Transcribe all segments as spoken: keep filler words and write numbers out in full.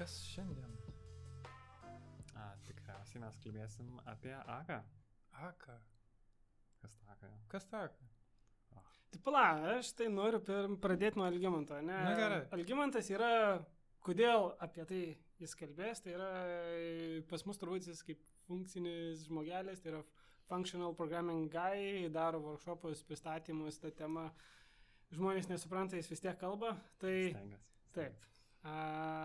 kas šiandien? A, tikriausiai mes kalbėsim apie A K A. A K A. Kas ta A K A? Kas ta A K A? Oh. Tai pala, aš tai noriu pradėti nuo Algimanto, ne? Na gerai. Algimantas yra, kodėl apie tai jis kalbės, tai yra pas mus turbūt jis kaip funkcinis žmogelis, tai yra functional programming guy, daro workshopus, pristatymus, ta tema. Žmonės nesupranta, jis vis tiek kalba. Tai Stengas. taip. A,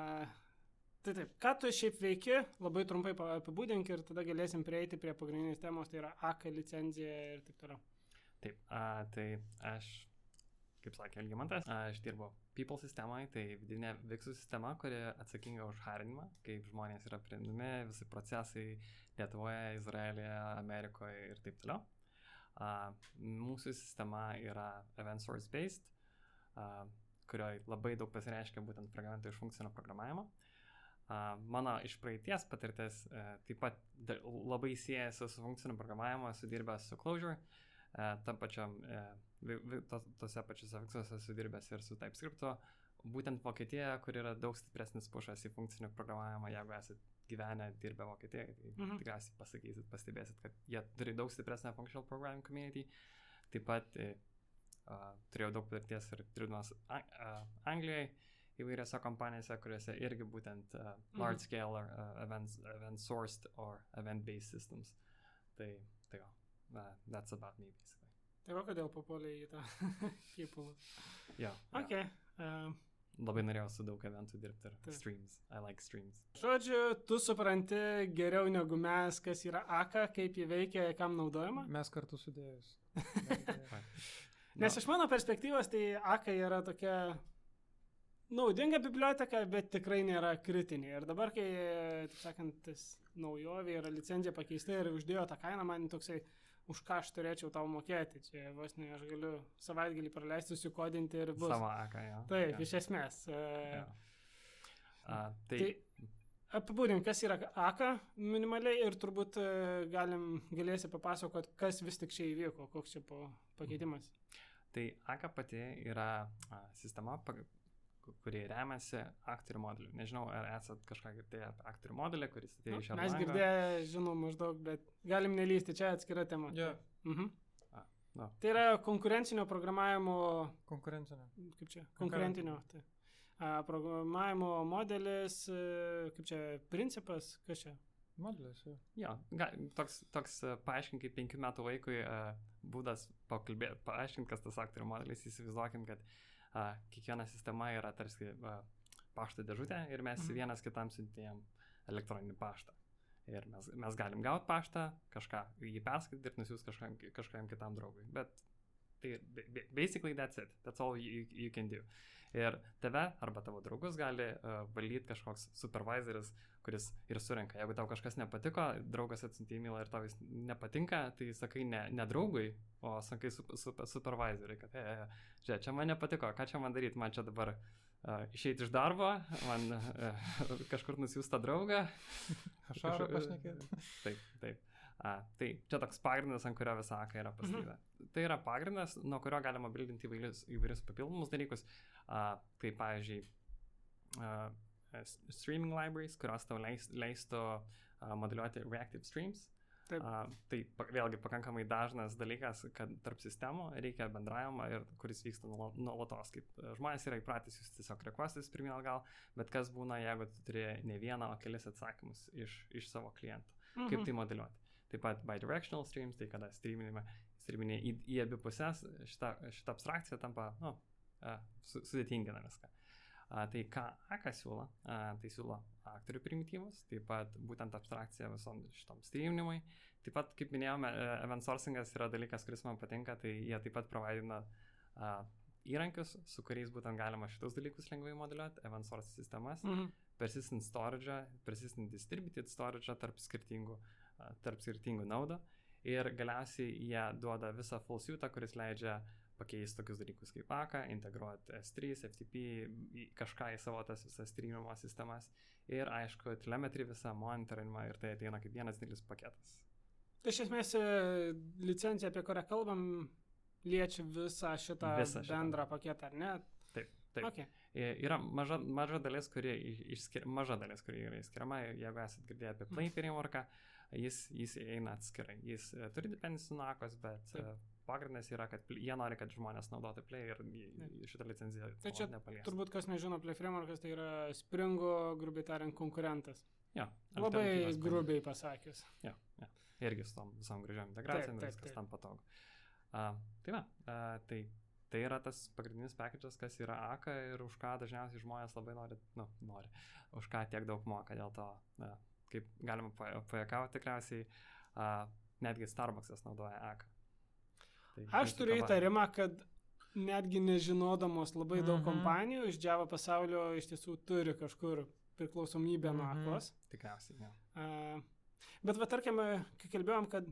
tai taip. Ką tu šiaip veiki, labai trumpai apibūdink ir tada galėsim prieiti prie pagrindinės temos, tai yra A K A licenzija ir taip toliau. Taip, a, tai aš, kaip sakė Algimantas, aš dirbu People sistemoje, tai vidinė Vixų sistema, kuri atsakinga už harinimą, kaip žmonės yra priimami, visi procesai Lietuvoje, Izraelyje, Amerikoje ir taip toliau. Uh, mūsų sistema yra event source based, uh, kurioje labai daug pasireiškia būtent fragmentai iš funkcinio programavimo. Uh, mano iš praeities patirtis uh, taip pat da, labai siejasi su funkcinio programavimo, esu dirbęs su Clojure, uh, tam pačiam, uh, vi, vi, tos, tose pačiose Vixuose esu dirbęs ir su TypeScript'u. Būtent Vokietija, kur yra daug stipresnis pušas į funkcinio programavimą, jeigu esate gyvenę, dirbę Vokietijoje, tai mm-hmm. tikriausiai pasakysit, pastebėsit, kad jie turi daug stipresnę functional programming community. Taip pat uh, turėjau daug patirties ir dirbdamas Ang uh, Anglijoje įvairiose kompanijose, kuriuose irgi būtent uh, mm-hmm. large scale or uh, event, event sourced or event based systems. Tai, tai jo, uh, that's about me basically. Tai va, kodėl papuolė į tą people. Jo. Ok. Uh, Labai norėjau su daug eventų dirbti ir tai. Streams. I like streams. Žodžiu, tu supranti geriau negu mes, kas yra A K A, kaip jį veikia, kam naudojama? Mes kartu sudėjus. Nes iš mano perspektyvos, tai A K A yra tokia naudinga biblioteka, bet tikrai nėra kritinė. Ir dabar, kai, taip sakant, tas naujovė yra licenzija pakeista ir uždėjo tą kainą, man toksai, už ką aš turėčiau tau mokėti. Čia vos ne, aš galiu savaitgalį praleisti, susikodinti ir bus. Savo A K A, jo. Taip, jo. Iš esmės. Jo. Uh, tai... tai apibūdink, kas yra A K A minimaliai ir turbūt galim, galėsi papasakot, kas vis tik čia įvyko, koks čia po pakeitimas. Tai A K A pati yra a, sistema, kuri remiasi aktorių modeliu. Nežinau, ar esat kažką girdėję apie aktorių modelį, kuris atėjo iš Erlango. Mes girdėję, žinom maždaug, bet galim nelysti, čia atskira tema. Yeah. Mhm. A, no. Tai yra konkurencinio programavimo... Konkurencinio. Kaip čia? Konkurentinio. Tai. A, programavimo modelis, kaip čia, principas, kas čia? Modelis, jo. Jo, ga, toks, toks paaiškink kaip penkių metų vaikui uh, būdas pakalbėti, paaiškint, kas tas aktorių modelis, įsivaizduokim, kad Uh, kiekviena sistema yra tarsi uh, pašto dėžutė ir mes mm-hmm. vienas kitam siuntėjom elektroninį paštą. Ir mes, mes galim gauti paštą, kažką jį perskaityti ir nusiųsti kažkam, kažkam kitam draugui. Bet tai basically that's it. That's all you, you can do. Ir tave arba tavo draugus gali uh, valdyti kažkoks supervisoris, kuris ir surenka. Jeigu tau kažkas nepatiko, draugas atsiuntė e-mailą ir tau jis nepatinka, tai sakai ne, ne draugui, o sakai super, super, supervisoriui, kad e, e, žiūrėk, čia man nepatiko, ką čia man daryti, man čia dabar uh, išeiti iš darbo, man uh, kažkur nusiųsta draugą. Ašarą pašnekėti. Taip, taip. A, tai čia toks pagrindas, ant kurio visa A K A yra pastatyta. Mhm. Tai yra pagrindas, nuo kurio galima bildinti įvairius, įvairius papildomus dalykus. A, tai pavyzdžiui, a, streaming libraries, kurios tau leis, leistų a, modeliuoti reactive streams. Taip. A, tai pa, vėlgi pakankamai dažnas dalykas, kad tarp sistemų reikia bendravimo ir kuris vyksta nuolatos. Kaip žmonės yra įpratęs jūs tiesiog requestus pirmin atgal, bet kas būna, jeigu tu turi ne vieną, o kelis atsakymus iš, iš savo klientų. Mhm. Kaip tai modeliuoti. Taip pat bidirectional streams, tai kada streaminė į, į abi pusės, šita, šita abstrakcija tampa, nu, su, sudėtingina viską. A, tai ką A K A siūlo? A, tai siūlo aktorių primityvus, taip pat būtent abstrakcija visom šitom streaminimui. Taip pat, kaip minėjome, event sourcingas yra dalykas, kuris man patinka, tai jie taip pat providina a, įrankius, su kuriais būtent galima šitus dalykus lengvai modeliuoti, event source sistemas, mhm. persistent storage, persistent distributed storage tarp skirtingų, tarp skirtingų naudų ir galiausiai jie duoda visą full suite, kuris leidžia pakeisti tokius dalykus kaip A K A, integruoti S trys, F T P, kažką į savo tas visas streamimo sistemas ir aišku, telemetry visą monitoringą ir tai ateina kaip vienas didelis paketas. Tai iš esmės licencija, apie kurią kalbam, liečia visą šitą, visą šitą bendrą paketą, ar ne? Taip, taip. Okay. Yra maža, maža dalis, kuri išskir, maža dalis, kuri yra išskiriama, jeigu esate girdėję apie Play frameworką, jis, jis eina atskirai. Jis uh, turi dependency nuo Akos, bet uh, pagrindas yra, kad jie nori, kad žmonės naudotų Play ir šitą licenciją tai čia nepalies. Turbūt kas nežino, Play frameworkas tai yra Springo, grubiai tariant, konkurentas. Ja, labai grubiai pasakius. Ja, ja. Irgi su tom visom gražiom integracijom, viskas tam patogu. Uh, tai va, uh, tai Tai yra tas pagrindinis package'as, kas yra Aka ir už ką dažniausiai žmonės labai nori, nu, nori, už ką tiek daug moka, dėl to, na, kaip galima pajakauti tikriausiai, uh, netgi Starbucks'as naudoja Aka. Tai, Aš turiu įtarimą, kad netgi nežinodamos labai daug mm-hmm. kompanijų iš Java pasaulio iš tiesų turi kažkur priklausomybę nuo mm-hmm. Akos. Tikriausiai, ne. Uh, bet va, tarkim, kai kalbėjom, kad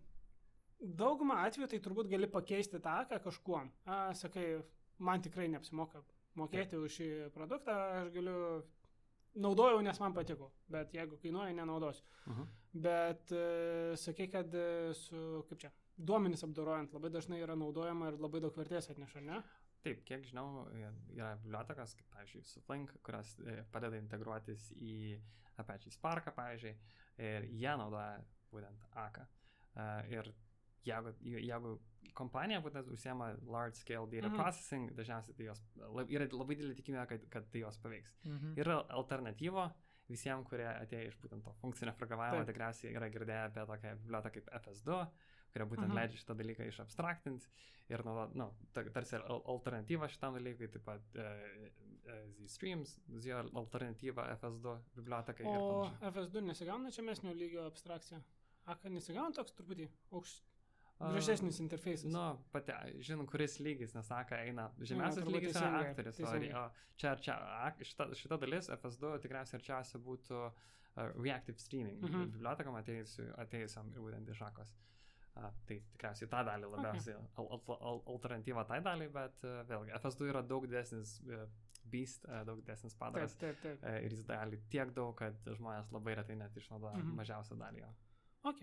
daugumą atveju tai turbūt gali pakeisti tą Aką kažkuom. A, sakai, man tikrai neapsimoka mokėti Taip. už šį produktą, aš galiu, naudojau, nes man patiko, bet jeigu kainuoja, nenaudosiu. Uh-huh. Bet e, sakai, kad e, su, kaip čia, duomenis apdorojant labai dažnai yra naudojama ir labai daug vertės atneša, ne? Taip, kiek žinau, yra bibliotekos, kaip, pavyzdžiui, Flink, kurios padeda integruotis į Apache Sparką, pavyzdžiui, ir jie naudoja būtent Aką. Uh, ir Jeigu, jeigu kompanija būtent užsiema large scale data mm-hmm. processing, dažniausiai tai jos, yra labai didelė tikimybė, kad, kad tai jos paveiks. Mm-hmm. Yra alternatyva visiems, kurie atėjo iš būtent to funkcinio programavimo, Taip. tikriausiai yra girdėję apie tokią biblioteką kaip F S du, kurie būtent mm-hmm. leidžia šitą dalyką išabstraktinti ir nu, nu, tarsi alternatyva šitam dalykui, taip pat uh, uh, Z-Streams, Z alternatyva F S du bibliotekai. O F S du nesigauna žemesnio lygio abstrakcija? Aka nesigauna toks truputį aukštas? Gražesnis interfejsas. Nu, pati, žinau, kuris lygis, nes Aka eina, žemiausias lygis yra aktorius, o čia, čia šita, šita dalis F S du tikriausiai arčiausia būtų uh, reactive streaming, mm-hmm. bibliotekom atėjusiam ir būtent iš Akos. Uh, tai tikriausiai tą dalį labiausiai, okay. al, al, al, alternatyva tai dalį, bet uh, vėlgi, F S du yra daug didesnis uh, beast, uh, daug didesnis padaras taip, taip, taip. Uh, ir jis gali tiek daug, kad žmonės labai retai net išnaudoja mm-hmm. mažiausią dalį jo. Ok.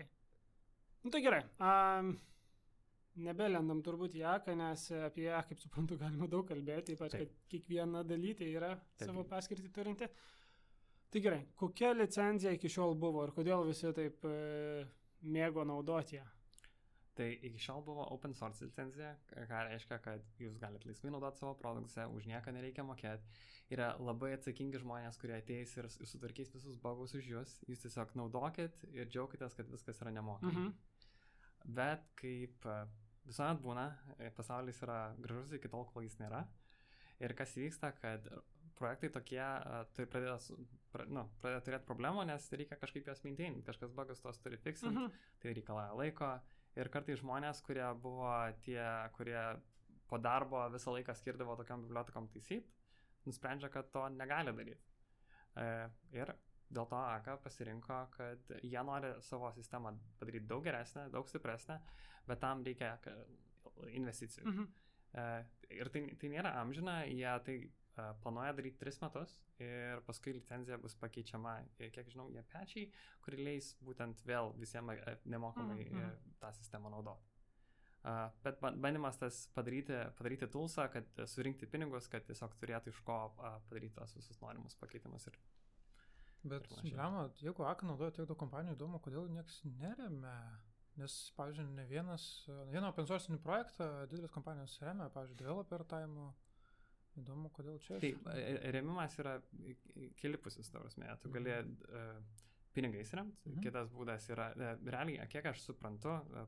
Nu tai gerai, um, nebelendam turbūt į Aką, nes apie ją, kaip suprantu, galima daug kalbėti, ypač, Taip. kad kiekviena dalytė yra Taip. savo paskirtį turinti. Tai gerai, kokia licenzija iki šiol buvo ir kodėl visi taip e, mėgo naudoti ją? Tai iki šiol buvo open source licenzija, ką reiškia, kad jūs galite laisvai naudoti savo produkciją, už nieką nereikia mokėti. Yra labai atsakingi žmonės, kurie ateis ir sutvarkys visus bugus už jūs. Jūs tiesiog naudokit ir džiaukitės, kad viskas yra nemokama. Mhm. Bet kaip visuomet būna, pasaulis yra gražus iki tol, kol jis nėra. Ir kas įvyksta, kad projektai tokie tai pradeda, nu, pradeda turėti problemų, nes reikia kažkaip juos maintain, kažkas bugus tos turi fixinti, mhm. tai reikalauja laiko. Ir kartais žmonės, kurie buvo tie, kurie po darbo visą laiką skirdavo tokiam bibliotekom taisyti, nusprendžia, kad to negali daryti. E, ir dėl to Aka pasirinko, kad jie nori savo sistemą padaryti daug geresnę, daug stipresnę, bet tam reikia investicijų. Mhm. E, ir tai, tai nėra amžina, jie tai e, planuoja daryti tris metus ir paskui licenzija bus pakeičiama, ir, kiek žinau, jie pečiai, kuri leis būtent vėl visiems nemokamai mhm. tą sistemą naudoti. Uh, bet bandymas tas padaryti, padaryti toolsą, kad surinkti pinigus, kad tiesiog turėtų iš ko uh, padaryti tos visus norimus pakeitimus. Ir, bet, blema, jeigu Aka naudoja tiek daug kompanijų, įdomu, kodėl niekas neremia. Nes, pavyzdžiui, ne vienas, vieną open source projektą didelis kompanijos remia, pavyzdžiui, developer time. Įdomu, kodėl čia. Taip, remimas yra kelipusis, ta prasme. Tu gali uh, pinigais remti, mhm. kitas būdas yra, uh, realiai, kiek aš suprantu, uh,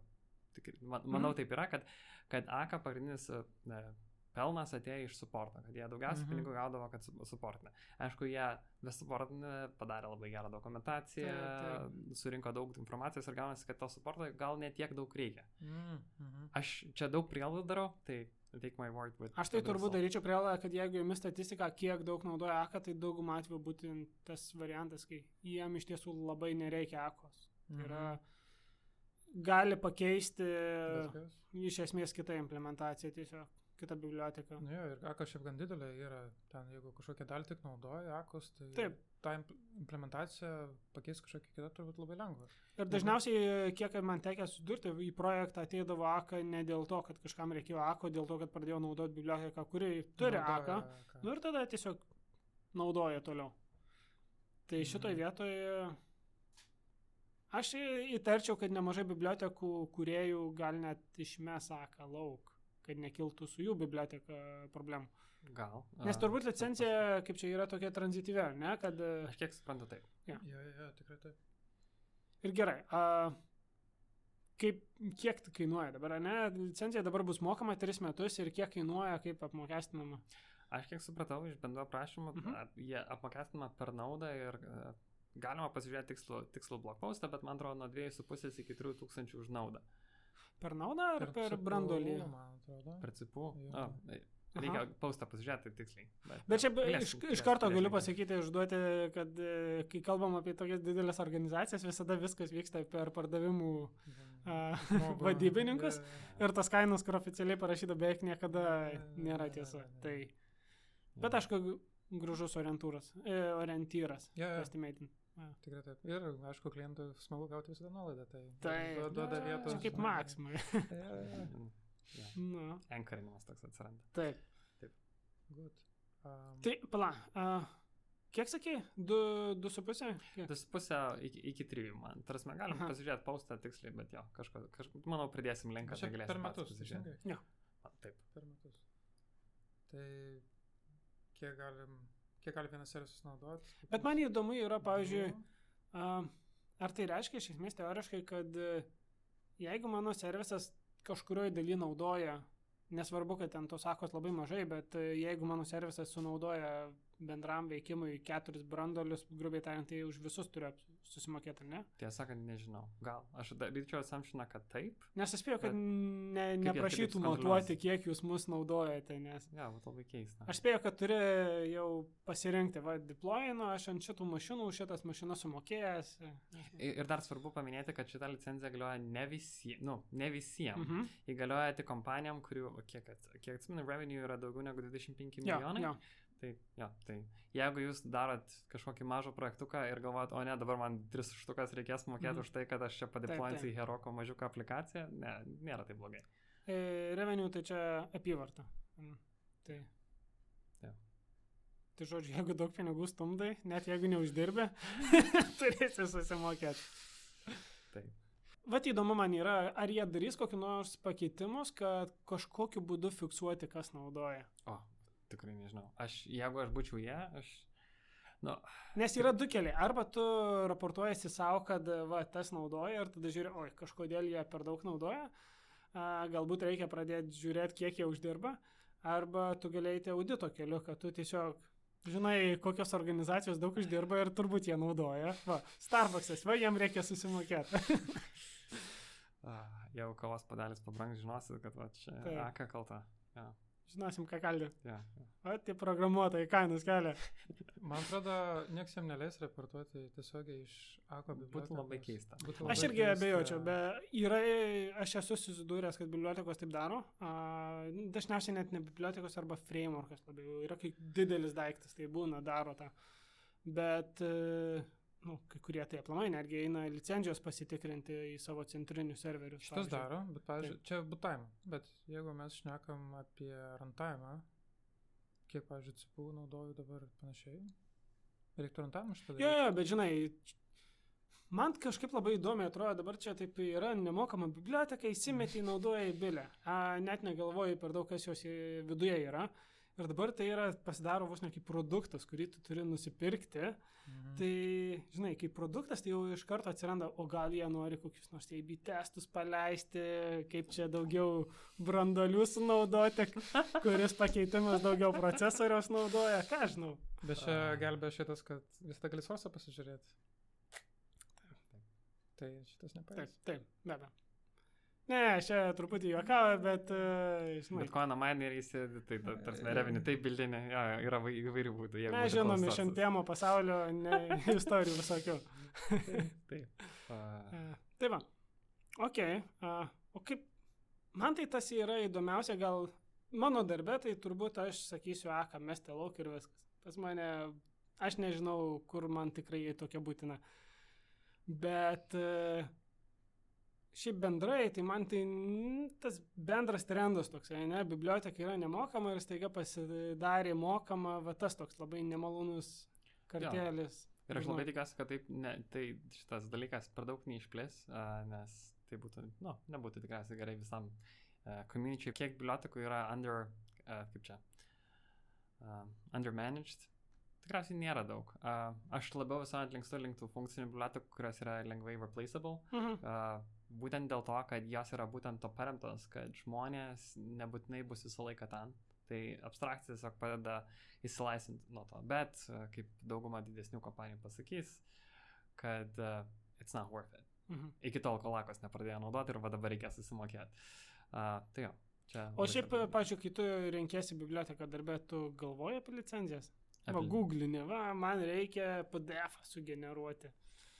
manau taip yra, kad, kad Aka pagrindinis ne, pelnas atėjo iš supporto, kad jie daugiausiai mm-hmm. pinigų gaudavo, kad supportinė. Aišku, jie vis supportinė padarė labai gerą dokumentaciją, taip, taip. Surinko daug informacijos ir gaunasi, kad to supporto gal net tiek daug reikia. Mm-hmm. Aš čia daug prielaidų darau, tai take my word with... Aš tai turbūt daryčiau prielaidą, kad jeigu jums statistika, kiek daug naudoja Aka, tai daugumą atveju būtent tas variantas, kai jiem iš tiesų labai nereikia Akos. Tai yra... Mm-hmm. Gali pakeisti iš esmės kitą implementaciją, tiesiog kitą biblioteką. Nu jo, ir Aka šiaip gan didelė yra, ten jeigu kažkokią dalį tik naudoja Akos, tai Taip. tą implementaciją pakeis kažkokią kitą turbūt labai lengva. Ir dažniausiai, kiek man tekė sudurti, į projektą ateidavo Aka ne dėl to, kad kažkam reikėjo Ako, dėl to, kad pradėjo naudoti biblioteką, kuri turi Aka. Nu ir tada tiesiog naudoja toliau. Tai šitoj vietoje aš įtarčiau, kad nemažai bibliotekų kūrėjų gal net išmes Aką lauk, kad nekiltų su jų biblioteka problemų. Gal. Nes turbūt licencija, kaip čia yra tokia tranzityvia, ne? Kad... Aš kiek suprantu taip. Jo, jo, jo, tikrai taip. Ir gerai, a, kaip, kiek tai kainuoja dabar, ne? Licencija dabar bus mokama tris metus ir kiek kainuoja, kaip apmokestinama? Aš kiek supratau iš bendro aprašymų, mhm. jie apmokestinama per naudą ir uh, galima pasižiūrėti tikslų, tikslų blogpostą, bet man atrodo nuo dviejų su pusės iki trijų tūkstančių už naudą. Per naudą ar per, per brandolį? Per cipų. O, reikia postą pasižiūrėti tiksliai. Bet, bet čia iš, iš karto galiu pasakyti, išduoti, kad kai kalbam apie tokias didelės organizacijas, visada viskas vyksta per pardavimų uh, vadybininkus ir tas kainos, kur oficialiai parašyta, beveik niekada nėra tiesa. Tai, bet aišku, gražus orientūras, e, orientyras. Estimating. Ja. Tikrai taip. Ir, aišku, klientui smagu gauti visada nuolaidą. Tai, tai duoda vietos. Čia kaip Maximai. ja, ja. Ja. No. Ankarinimas toks atsiranda. Taip. Taip. Good. Um, tai, pala, uh, kiek sakei? Du, du su pusė? Du su pusė iki, iki trijų, man. Tarsi, galim Aha. pasižiūrėti postą tiksliai, bet jo, kažko, kažko, manau, pridėsim linką, tai galėsim per metus pasižiūrėti. Jo. Taip. Per metus. Tai kiek galim, kiek gali vienas servisas naudoti? Bet man įdomu yra, pavyzdžiui, uh, ar tai reiškia iš esmės teoriškai, kad uh, jeigu mano servisas kažkurioje daly naudoja, nesvarbu, kad ten tos akos labai mažai, bet jeigu mano servisas sunaudoja bendram veikimui keturis brandolius, grubiai tariant, tai už visus turiu susimokėti, ar ne? Tiesą sakant, nežinau. Gal. Aš daryčiau assumptioną, kad taip. Nes aš spėjau, kad ne, neprašytų matuoti, kiek jūs mus naudojate, nes... Ja, bet labai keista. Aš spėjau, kad turi jau pasirinkti, va, deployinu, aš ant šitų mašinų, šitas mašinas sumokėjęs. Ir dar svarbu paminėti, kad šita licencija galioja ne visiems, nu, ne visiems. Mhm. Įgalioja tik kompanijom, kurių, kiek, kiek atsimenu, revenue yra daugiau negu dvidešimt penki milijonai. Jo, jo. Tai, ja, tai jeigu jūs darot kažkokį mažą projektuką ir galvojat, o ne, dabar man tris štukas reikės mokėti mm. už tai, kad aš čia padeployinsiu į Heroko mažiuką aplikaciją, ne, nėra taip blogai. E, revenue tai čia apyvarta. Tai. Ja. Tai žodžiu, jeigu daug pinigų stumdai, net jeigu neuždirbė, turėsi susimokėti. Taip. Vat įdomu man yra, ar jie darys kokį nors pakeitimus, kad kažkokiu būdu fiksuoti, kas naudoja. O. Tikrai nežinau. Aš, jeigu aš būčiau jie, aš... Nu, nes yra du keliai. Arba tu raportuojasi savo, kad va, tas naudoja ir tada žiūri, oi, kažkodėl jie per daug naudoja. A, galbūt reikia pradėti žiūrėti, kiek jie uždirba. Arba tu galėjai audito keliu, kad tu tiesiog žinai, kokios organizacijos daug uždirba ir turbūt jie naudoja. Va, Starbucksas, va, jiem reikia susimokėti. Jeigu kavos padelis pabrangs, žinosit, kad va, čia tai. Aka kalta. Ja. Žinosim, ką kaldi. Ja, ja. O, tie programuotojai kainos kelia. Man atrodo, nieks jam neleis reportuoti tiesiogiai iš Ako bibliotekos. Būtų labai keista. Būtų labai aš irgi keista. Abejočiau, bet yra, aš esu susidūręs, kad bibliotekos taip daro. A, dažniausiai net ne bibliotekos arba frameworkas labiau. Yra kaip didelis daiktas, tai būna, daro tą. Bet... Nu, kai kurie tai aplamai netgi eina licencijos pasitikrinti į savo centrinius serverius. Šitas daro, bet, pavyzdžiui, čia bootime. Bet jeigu mes šnekam apie runtime, kiek, pavyzdžiui, C P U naudoju dabar panašiai, reiktų runtime šitą daryti? Jo, jo, bet žinai, man kažkaip labai įdomi atrodo, dabar čia taip yra nemokama biblioteka, įsimeti, naudoja į bilę. A, net negalvoju per daug, kas jos viduje yra. Ir dabar tai yra, pasidaro vos ne kaip produktas, kurį tu turi nusipirkti. Mhm. Tai, žinai, kaip produktas, tai jau iš karto atsiranda, o gal jie nori kokius nors A B testus paleisti, kaip čia daugiau brandolių sunaudoti, kuris pakeitimas daugiau procesoriaus naudoja, ką žinau. Bet čia gelbė šitas, kad visada gali source'ą pasižiūrėti. Taip. Tai šitas nepaės. Taip, taip, be abejo. Ne, aš čia truputį juokauju, bet, uh, žinai. Bet ko namai įsėdi, tai tarsi revenue, tai bildinė, ja, yra įvairių būdų. Na, žinom, iš entiemo pasaulio ne, istorijų visokių. Taip. Uh. Tai va, ok. Uh, o kaip, man tai tas yra įdomiausia, gal mano darbe, tai turbūt aš sakysiu, aka, mesti lauk ir viskas. Pas mane, aš nežinau, kur man tikrai tokia būtina. Bet... Uh, šiaip bendrai, tai man tai n, tas bendras trendas toks, ne, biblioteka yra nemokama ir staiga pasidarė mokama, va tas toks labai nemalonus kartėlis. Jo. Ir aš labai tikiuosi, kad taip, ne, tai šitas dalykas per daug neišplės, uh, nes tai būtų, nu, nebūtų tikriausiai gerai visam uh, community. Kiek bibliotekų yra under, uh, kaip čia, uh, undermanaged? Tikriausiai nėra daug. Uh, aš labiau visuomet linkstu link tų funkcinių bibliotekų, kurios yra lengvai replaceable. Mhm. Uh, būtent dėl to, kad jos yra būtent to paremtos, kad žmonės nebūtinai bus visą laiką ten. Tai abstrakcija tiesiog padeda įsilaisinti nuo to. Bet, uh, kaip dauguma didesnių kompanijų pasakys, kad uh, it's not worth it. Mhm. Iki tol, kol lakos nepradėjo naudoti ir va dabar reikės susimokėti. Uh, tai jo. Čia o šiaip, pavyzdžiui, kai tu renkėsi biblioteką darbę, tu galvoji apie licenzijas? Va, googlinė, va, man reikia P D F sugeneruoti.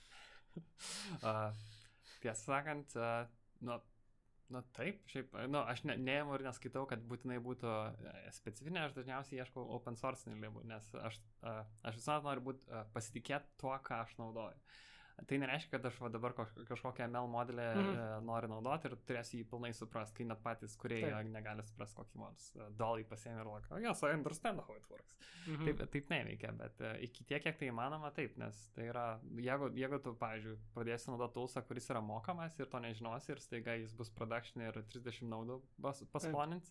uh, tiesą sakant, uh, nu, nu taip, šiaip, nu, aš ne, neimu ir neskaitau, kad būtinai būtų uh, specifinė, aš dažniausiai ieškau open source libų, nes aš, uh, aš visuomet noriu būt, uh, pasitikėti tuo, ką aš naudoju. Tai nereiškia, kad aš va dabar kažkokią M L modelį mm. e, noriu naudoti ir turėsiu jį pilnai suprast, kai net patys kurie negali suprast kokį nors dolį pasiėmė ir laka, yes, I understand how it works. Mm-hmm. Taip, taip neveikia, bet e, iki tiek, kiek tai įmanoma, taip, nes tai yra, jeigu, jeigu tu, pavyzdžiui, pradėsi naudoti toolsą, kuris yra mokamas ir to nežinosi ir staiga jis bus production ir trisdešimt naudų pasponins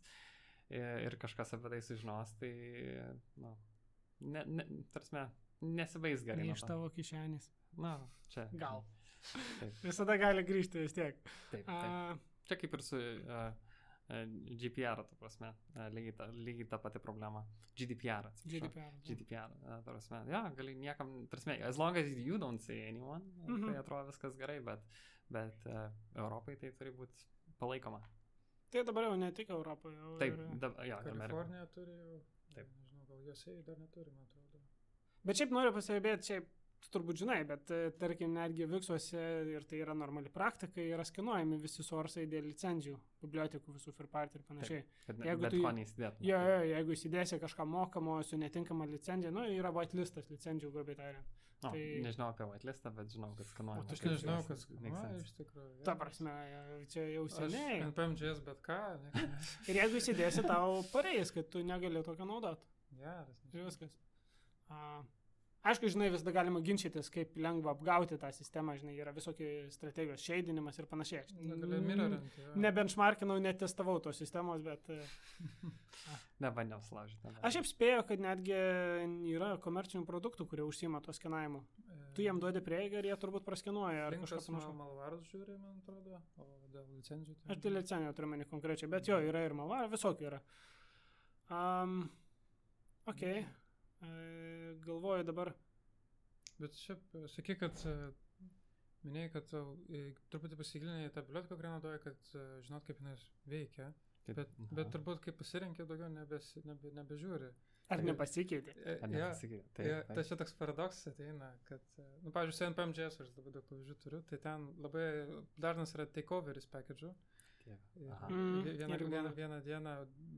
ir kažkas apie tai sužinos, tai, nu, ne, ne, tarsime, nesibaigs gerai. Ne iš tavo kišenės. Na, čia. Gal. Taip. Visada gali grįžti vis tiek. Taip, taip. Uh, čia kaip ir su uh, uh, G P R, ta prasme, uh, lygiai, ta, lygiai ta pati problema. G D P R. G D P R. G D P R, uh, ta prasme. Ja, gali niekam, prasme, as long as you don't say anyone, mm-hmm. tai atrodo viskas gerai, bet, bet uh, Europai tai turi būti palaikoma. Tai dabar jau ne tik Europoje. Taip, da, ja, Kalifornija turi jau, taip. Nežinau, gal jose dar neturi, man atrodo. Bet šiaip noriu pasibėti, šiaip tu turbūt žinai, bet tarkim netgi Viksuose ir tai yra normali praktika, yra skenuojami visi sorsai dėl licenzijų, bibliotekų visų third party ir panašiai. Taip, bet bet tu, ko neįsidėtum. Jo, jo, jeigu įsidėsi kažką mokamo su netinkama licenzija, nu, yra whitelistas licenzijų, grubiai tariant. No, tai... Nežinau apie whitelistą, bet žinau, kad skanuojama. O aš nežinau, kas skanuoja iš tikrųjų. Ta prasme, čia jau seniai. N P M J S bet ką. Ir jeigu įsidėsi, tau pareis, kad tu negali tokio naudoti. Geras. Ir viskas. Uh, Aišku, žinai, visada galima ginčytis, kaip lengva apgauti tą sistemą, žinai, yra visokie strategijos šeidinimas ir panašiai. Gali mirrorinti. Nebenchmarkinau, netestavau tos sistemos, bet... Nebandžiau slaužyti. Aš šiaip spėjau, kad netgi yra komercinių produktų, kurie užsima to skenavimu. E... Tu jiem duodi prieigą ir jie turbūt praskenuoja. Linkas malvarus žiūri, man atrodo, o dėl licenzijų. Tai... Aš dėl licenzijų turiu meni konkrečiai, bet jo, yra ir malvarų, visokių yra. Um, okay. E, galvoju dabar. Bet šiaip, sakyk, kad minėjai, kad e, truputį pasigilinai tą biblioteką, kurią naudoja, kad e, žinot, kaip jinai veikia, Taip, bet, bet turbūt kaip pasirinkė, daugiau nebes, nebe, nebežiūri. Ar nepasikeitė? E, Ar nepasikeitė? Ja, taip, ja, taip. Tai čia toks paradoksas ateina, kad, nu, pavyzdžiui, su N P M J S aš labai daug pavyzdžių turiu, tai ten labai dažnas yra takeoveris package. Mm, vieną, vieną, vieną dieną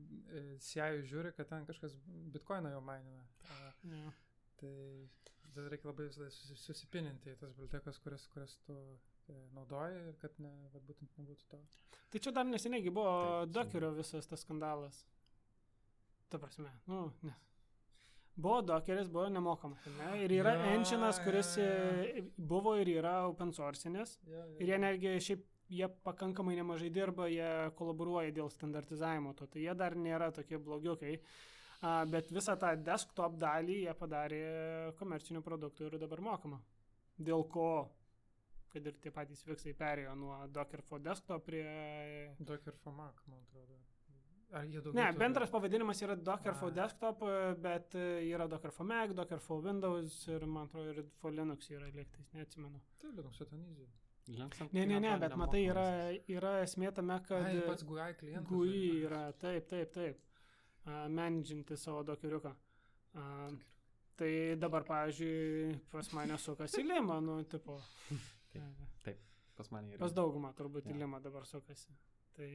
C I žiūri, kad ten kažkas bitcoiną jau mainina. Yeah. Tai tada reikia labai susipininti į tas bibliotekas, kurias, kurias tu e, naudoji ir kad ne, vat, būtent nebūtų to. Tai čia dar neseniai buvo Dockerio visas tas skandalas. Ta prasme, nu, ne. Buvo Dockeris, buvo nemokamas, ne? Ir yra ja, engine'as, kuris ja, ja. buvo ir yra open source'inės. Ja, ja. Ir jie netgi šiaip jie pakankamai nemažai dirba, jie kolaboruoja dėl standartizavimo to, tai jie dar nėra tokie blogiukai, uh, bet visą tą desktop dalį jie padarė komercinių produktų ir dabar mokama. Dėl ko, kad ir tie patys Viksai perėjo nuo Docker for Desktop prie... Docker for Mac, man atrodo. Ar jie daugiau... Ne, bendras pavadinimas yra Docker A. for Desktop, bet yra Docker for Mac, Docker for Windows ir, man atrodo, ir for Linux yra lėktais, neatsimenu. Tai Linux ten easy. Ne, ne, ne, bet matai, yra, yra esmė tame, kad Ai, pats G U I klientas. G U I yra, taip, taip, taip, uh, managinti savo dokeriuką. Uh, tai dabar, pavyzdžiui, pas mane sukasi Lima, nu, tipo. Taip, taip, pas mane yra. Pas daugumą turbūt ja. Lima dabar sukasi. Tai,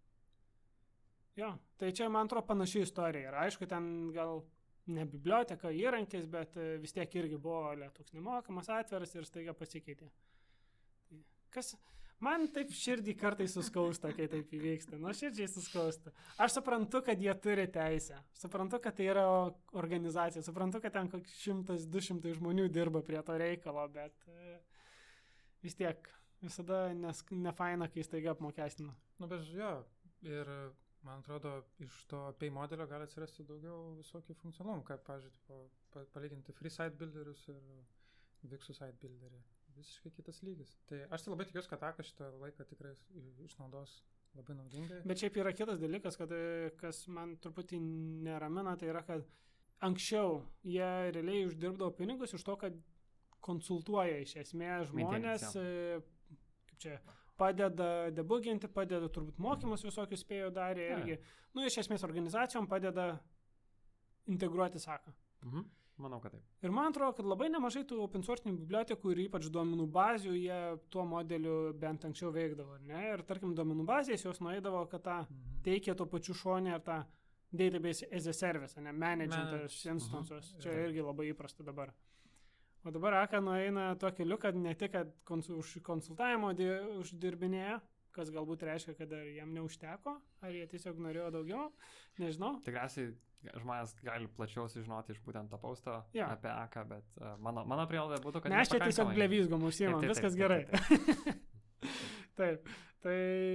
jo, tai čia, man atrodo, panaši istorija. Ir aišku, ten gal ne biblioteka, įrankis, bet vis tiek irgi buvo toks nemokamas, atveras ir staiga pasikeitė. Kas, Man taip širdį kartais suskausta, kai taip įvyksta. Nu, širdžiai suskausta. Aš suprantu, kad jie turi teisę. Suprantu, kad tai yra organizacija. Suprantu, kad ten koks šimtas, du šimtai žmonių dirba prie to reikalo, bet e, vis tiek visada nes, nefaina, kai staiga apmokestina. Nu, bet jo, ir man atrodo, iš to pay modelio gali atsirasti daugiau visokių funkcionalumų, kaip, pavyzdžiui, pa, palyginti free site builderius ir Vixų site builderį. Visiškai kitas lygis. Tai aš tai labai tikiuosi, kad Aka šitą laiką tikrai išnaudos labai naudingai. Bet šiaip yra kitas dalykas, kad kas man truputį neramina, tai yra, kad anksčiau jie realiai uždirbdavo pinigus iš to, kad konsultuoja iš esmės žmonės, kaip čia, padeda debuginti, padeda turbūt mokymus visokius spėjo darė irgi. Nu, iš esmės organizacijom padeda integruoti Aka. Mhm. Manau, kad taip. Ir man atrodo, kad labai nemažai tų open source bibliotekų ir ypač duomenų bazių, jie tuo modeliu bent anksčiau veikdavo, ne? Ir tarkim, duomenų bazės jos nueidavo, kad tą mhm. teikia to pačiu šonė ir tą database as a service, ne? Management instances. Mhm. Čia irgi labai įprasta dabar. O dabar Aka nueina tuo keliu, kad ne tik, kad konsul, už konsultavimo di, uždirbinėja, kas galbūt reiškia, kad ar jam neužteko, ar jie tiesiog norėjo daugiau, nežinau. Tikriausiai žmonės gali plačiau sužinoti iš būtent to posto ja. apie Aka, bet uh, mano, mano prielaida būtų, kad... Ne, aš čia tiesiog blevizgom užsiimam, viskas taip, gerai. Taip, taip. taip, tai...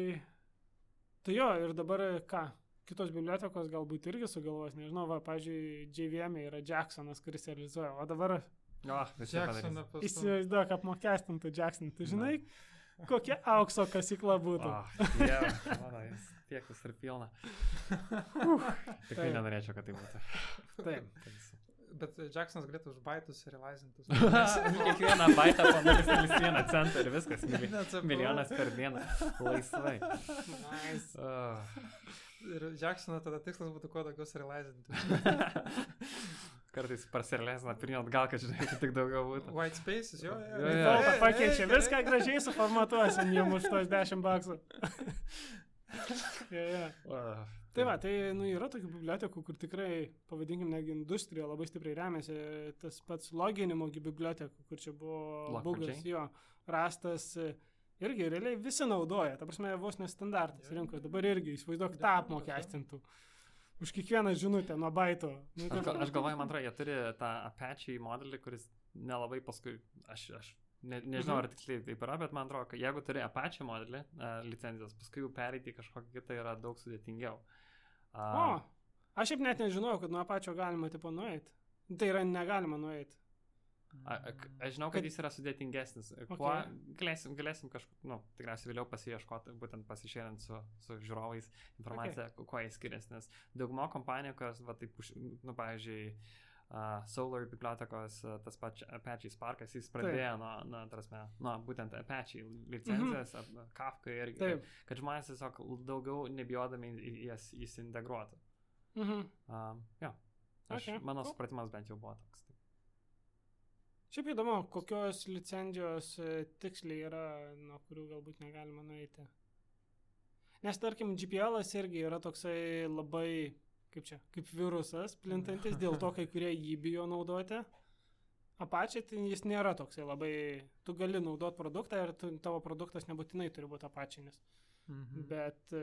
Tai jo, ir dabar ką? Kitos bibliotekos galbūt irgi sugalvos, nežinau, va, pavyzdžiui, J V M yra Jacksonas, kuris realizuoja, o dabar... O, Jacksoną pastu. Įsivaizduok, apmokestintų Jackson, tu žinai, no. kokia aukso kasykla būtų. O, dieve, mano, jis tiek vis ir pilna. Uh, tikrai taip. Nenorėčiau, kad tai būtų. Taip. Bet Jacksonas galėtų už baitus realizintus. Kiekvieną baitą panaudoti vieną centą ir viskas. Milijonas per dieną. Laisvai. Nice. Uh. Ir Jacksono tada tikslas būtų kuo daugiau serializinti. Kartais parsirealizina pirmyn atgal, kad žinai, kad tik daugiau būtų. White spaces, jo, jo. jo, jo. jo pakeičia, viską gražiai suformatuosim jums už tos dešimt baksų. jo, jo. Uh, tai va, tai nu, yra tokių bibliotekų, kur tikrai, pavadinkim, negi industrija labai stipriai remiasi. Tas pats loginimo bibliotekų, kur čia buvo bugas, jo, rastas. Irgi realiai visi naudoja, ta prasme, vos nestandartas rinko, dabar irgi įsivaizduok tą apmokestintų. Už kiekvieną žinutę nuo baito. Nu, aš, gal, aš galvoju, man atrodo, jie turi tą Apache modelį, kuris nelabai paskui, aš, aš ne, nežinau, ar tiksliai taip yra, bet man atrodo, kad jeigu turi Apache modelį, uh, licenzijos, paskui jau pereiti kažkokį kitą yra daug sudėtingiau. Uh, o, aš šiaip net nežinojau, kad nuo Apache galima tipo nueiti. Tai yra negalima nueiti. A, a, aš žinau, kad jis yra sudėtingesnis. Okay. Kuo galėsim, galėsim kažkur, nu, tikriausiai vėliau pasiieškoti, būtent pasišėrint su, su žiūrovais informaciją, okay. kuo jis skiriasi, nes dauguma kompanijų, kurios, va, taip, nu, pavyzdžiui, uh, Solar bibliotekos, uh, tas pats Apache Sparkas, jis pradėjo nuo, nuo, tarasme, nuo būtent Apache licenzijas, mm-hmm. Kafka irgi, kad, kad žmonės tiesiog daugiau nebijodami jas įsintegruotų. Mhm. Uh, jo, aš, okay. mano cool. supratimas bent jau buvo toks. Šiaip įdomu, kokios licenzijos tiksliai yra, nuo kurių galbūt negalima nueiti. Nes, tarkim, G P L-as irgi yra toksai labai, kaip čia, kaip virusas plintantis, dėl to kai kurie jį bijo naudoti. Apache, tai jis nėra toksai labai, tu gali naudoti produktą ir tu, tavo produktas nebūtinai turi būti Apache-nis. Mhm. Bet,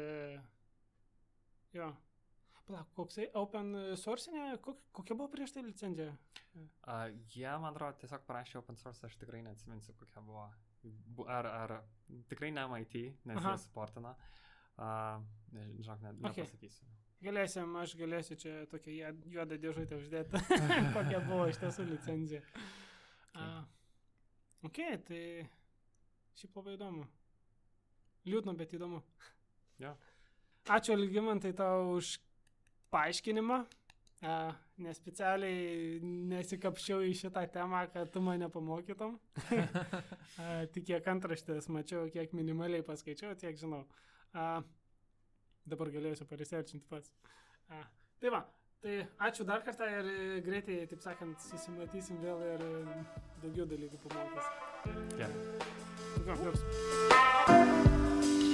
jo. Pala, koksai open source-inė, kok, kokia buvo prieš tai licenzija? Uh, jie, yeah, man atrodo, tiesiog parašė open source, aš tikrai neatsiminsiu, kokia buvo. Ar, ar tikrai ne M I T, nes Aha. jie supportina. Uh, Žinok, net okay. nepasakysiu. Galėsim, aš galėsiu čia tokią juodą dėžutę uždėti, kokia buvo iš tiesų licenzija. Uh, ok, tai šiaip labai įdomu. Liūdna, bet įdomu. Yeah. Ačiū, Algimantai, tau už paaiškinimą, uh, nes specialiai nesikapščiau į šitą temą, kad tu mane pamokytum. uh, tik kiek antraštės mačiau, kiek minimaliai paskaičiau, tiek žinau. Uh, dabar galėsiu pariserčinti pats. Uh, tai va, tai ačiū dar kartą ir greitai, taip sakant, susimatysim vėl ir daugiau dalykų pamokysim. Gerai. Yeah.